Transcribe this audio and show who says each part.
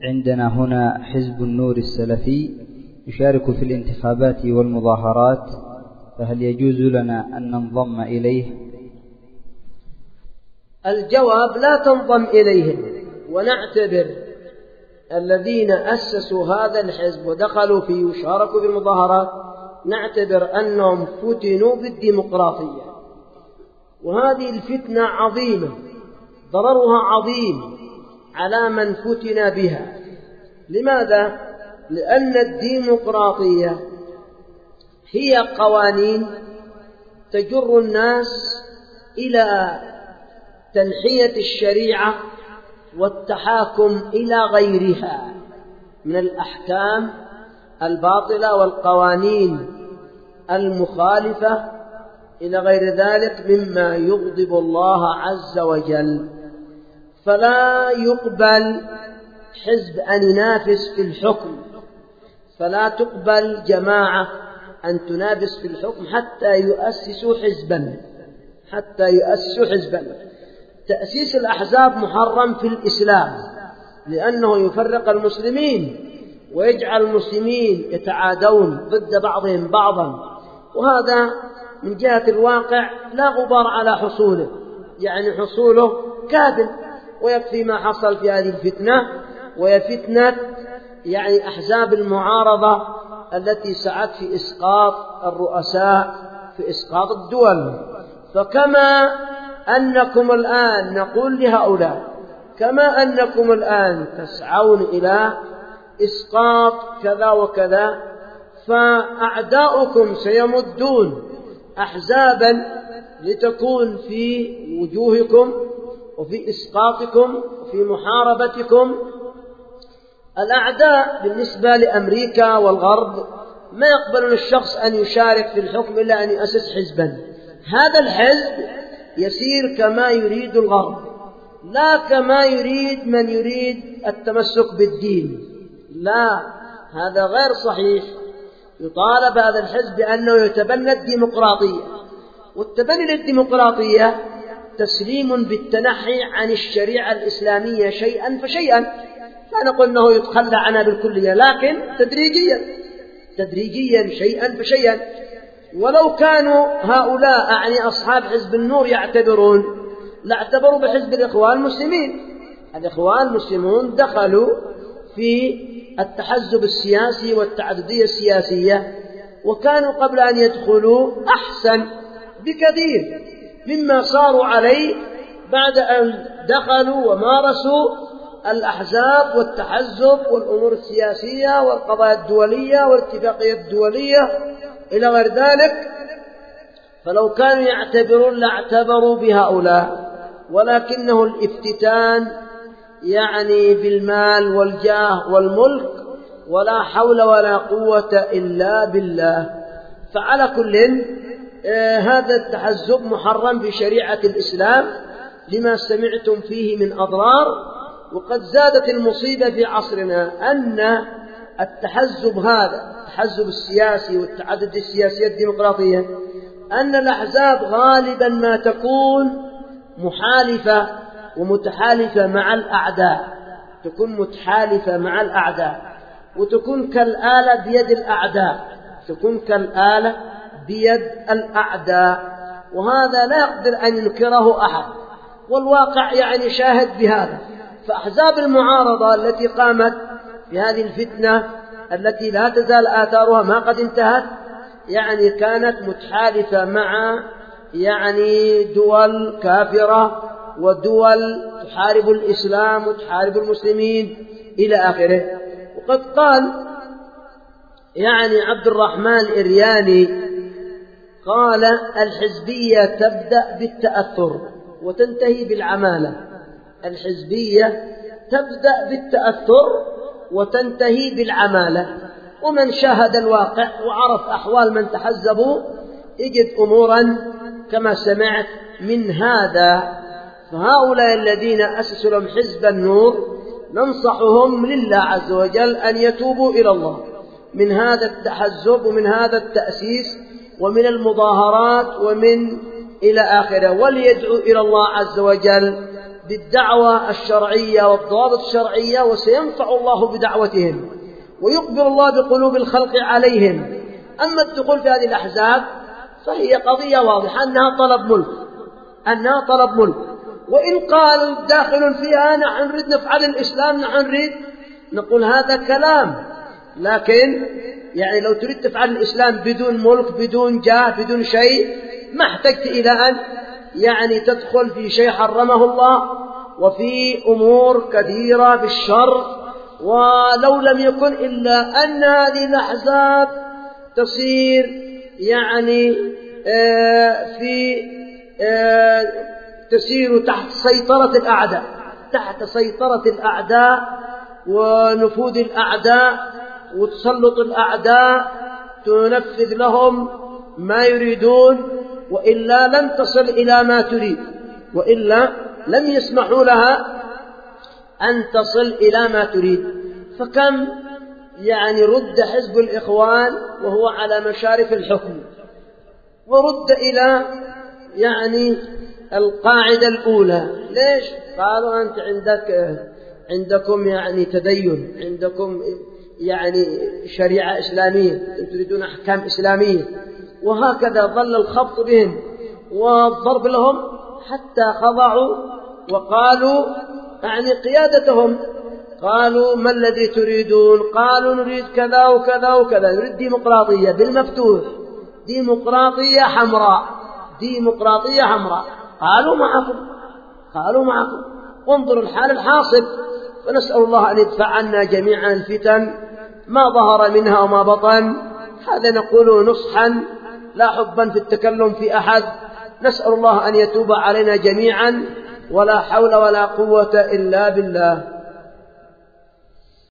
Speaker 1: عندنا هنا حزب النور السلفي يشارك في الانتخابات والمظاهرات، فهل يجوز لنا أن ننضم إليه؟
Speaker 2: الجواب: لا تنضم إليهم، ونعتبر الذين أسسوا هذا الحزب ودخلوا فيه وشاركوا في المظاهرات نعتبر أنهم فتنوا بالديمقراطية، وهذه الفتنة عظيمة، ضررها عظيم على من فتن بها. لماذا؟ لأن الديمقراطية هي قوانين تجر الناس إلى تنحية الشريعة والتحاكم إلى غيرها من الأحكام الباطلة والقوانين المخالفة إلى غير ذلك مما يغضب الله عز وجل. فلا يقبل حزب أن ينافس في الحكم، فلا تقبل جماعة أن تنافس في الحكم حتى يؤسسوا حزبا. تأسيس الأحزاب محرم في الإسلام، لأنه يفرق المسلمين ويجعل المسلمين يتعادون ضد بعضهم بعضا، وهذا من جهة الواقع لا غبار على حصوله، يعني حصوله كاذب. ويكفي ما حصل في هذه الفتنة، وهي فتنة يعني أحزاب المعارضة التي سعت في إسقاط الرؤساء، في إسقاط الدول. فكما أنكم الآن نقول لهؤلاء، كما أنكم الآن تسعون إلى إسقاط كذا وكذا، فأعداؤكم سيمدون أحزابا لتكون في وجوهكم وفي إسقاطكم وفي محاربتكم. الأعداء بالنسبة لأمريكا والغرب ما يقبلون الشخص أن يشارك في الحكم إلا أن يؤسس حزبا. هذا الحزب يسير كما يريد الغرب، لا كما يريد من يريد التمسك بالدين. لا، هذا غير صحيح. يطالب هذا الحزب بأنه يتبنى الديمقراطية، والتبني للديمقراطية تسليم بالتنحي عن الشريعة الإسلامية شيئا فشيئا. لا نقول أنه يتخلى عنها بالكلية، لكن تدريجيا شيئا فشيئا. ولو كانوا هؤلاء يعني أصحاب حزب النور يعتبرون، لاعتبروا بحزب الإخوان المسلمين. الإخوان المسلمون دخلوا في التحزب السياسي والتعددية السياسية، وكانوا قبل أن يدخلوا أحسن بكثير مما صاروا عليه بعد أن دخلوا ومارسوا الأحزاب والتحزب والأمور السياسية والقضايا الدولية والاتفاقية الدولية إلى غير ذلك. فلو كانوا يعتبرون لاعتبروا بهؤلاء، ولكنه الافتتان يعني بالمال والجاه والملك، ولا حول ولا قوة إلا بالله. فعلى كل هذا التحزب محرم في شريعة الإسلام لما سمعتم فيه من أضرار. وقد زادت المصيبة في عصرنا أن التحزب هذا، التحزب السياسي والتعدد السياسي الديمقراطية، أن الأحزاب غالبا ما تكون محالفة ومتحالفة مع الأعداء، تكون متحالفة مع الأعداء، وتكون كالآلة بيد الأعداء، تكون كالآلة بيد الأعداء. وهذا لا يقدر أن ينكره أحد، والواقع يعني شاهد بهذا. فأحزاب المعارضة التي قامت في هذه الفتنة التي لا تزال آثارها ما قد انتهت، يعني كانت متحالفة مع يعني دول كافرة ودول تحارب الإسلام وتحارب المسلمين إلى آخره. وقد قال يعني عبد الرحمن الإرياني، قال: الحزبية تبدأ بالتأثر وتنتهي بالعمالة. الحزبية تبدأ بالتأثر وتنتهي بالعمالة. ومن شاهد الواقع وعرف أحوال من تحزبوا يجد أمورا كما سمعت من هذا. فهؤلاء الذين أسسوا لهم حزب النور ننصحهم لله عز وجل أن يتوبوا إلى الله من هذا التحزب ومن هذا التأسيس ومن المظاهرات ومن إلى آخره، وليدعوا إلى الله عز وجل بالدعوة الشرعية والضوابط الشرعية، وسينفع الله بدعوتهم ويقبل الله بقلوب الخلق عليهم. أما الدخول في هذه الأحزاب فهي قضية واضحة أنها طلب ملك، وإن قال داخل فيها نحن نريد نفعل الإسلام، نحن نريد، نقول هذا كلام، لكن يعني لو تريد تفعل الإسلام بدون ملك بدون جاه بدون شيء ما احتجت إلى أن يعني تدخل في شيء حرمه الله وفي أمور كثيرة بالشر. ولو لم يكن إلا أن هذه الأحزاب تصير يعني تسير تحت سيطرة الأعداء ونفوذ الأعداء وتسلط الأعداء، تنفذ لهم ما يريدون، وإلا لن تصل إلى ما تريد، وإلا لم يسمحوا لها أن تصل إلى ما تريد. فكم يعني رد حزب الإخوان وهو على مشارف الحكم، ورد إلى يعني القاعدة الأولى. ليش؟ قالوا أنت عندكم يعني تدين، عندكم يعني شريعة إسلامية، تريدون أحكام إسلامية، وهكذا ظل الخبط بهم والضرب لهم حتى خضعوا وقالوا يعني قيادتهم قالوا ما الذي تريدون؟ قالوا نريد كذا وكذا وكذا، نريد ديمقراطية بالمفتوح، ديمقراطية حمراء. قالوا معكم وانظروا الحال الحاصل. فنسأل الله أن يدفع عنا جميعا الفتن ما ظهر منها وما بطن. هذا نقوله نصحا لا حبا في التكلم في أحد. نسأل الله أن يتوب علينا جميعا، ولا حول ولا قوة إلا بالله.